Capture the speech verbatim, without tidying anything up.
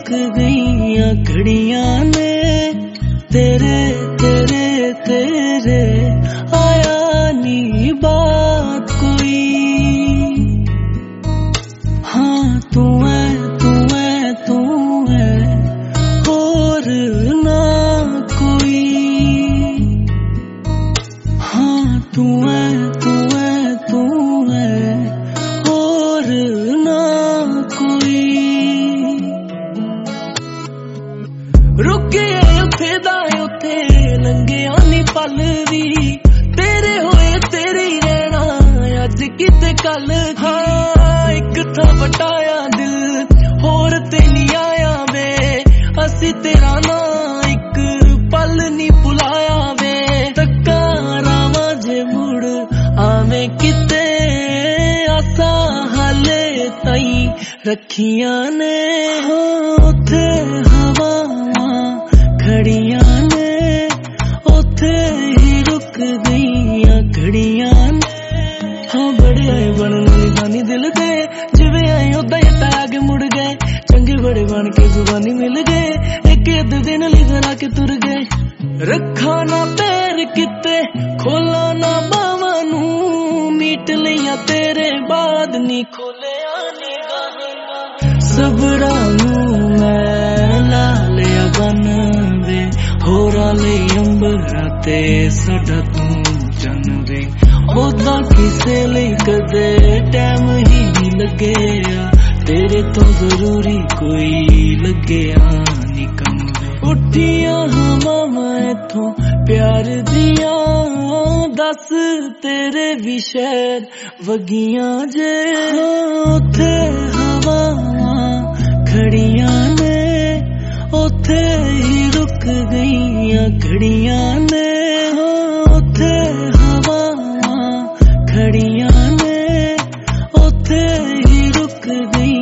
रुक गईयां घड़ियां ने तेरे तेरे तेरे आया नी बात कोई। हाँ तू है तू है तू है और ना कोई। हाँ तू है तू है तू है और ना कोई। रुके उथे दा उथे लंघिया नी पल भी तेरे होए तेरे ही रहना अज किते कल। हाँ एक था वटाया दिल होर ते नहीं आया वे असी तेरा ना एक पल नी भुलाया वे। तक्का रावां जे मुड़ आवे किते आसा हाले ताई रखियां ने। उथे हवावां खड़ियां ने उथे ही रुक गईयां घड़ियां ने। हाँ बड़े आए बनन वाली बानी दिल दे जिवें आए उदा ही आगे मुड़ गए। चंगे बड़े बन के जुबानी मिल गए एक अद्ध दिन लई धरा के तुर गए। रखा ना पैर किते खोला ना बावां नू मीट लिया तेरे बाद नी खोलिया नी गाहां। सबरा नू मैं ला लिया बन वे होरा ले अंबरा ते साडा तू चन वे। ओदा किसे लई कदे टैम ही नहीं लगे तेरे तो जरूरी कोई लगे नी कम वे। उठियां हवावां इथों प्यार दियां दस तेरे भी शहर वगियां जे। उथे हवावां खड़ियां ने उथे ही रुक गईयां घड़ियां ने। उथे हवावां खड़ियां ने उथे ही रुक गई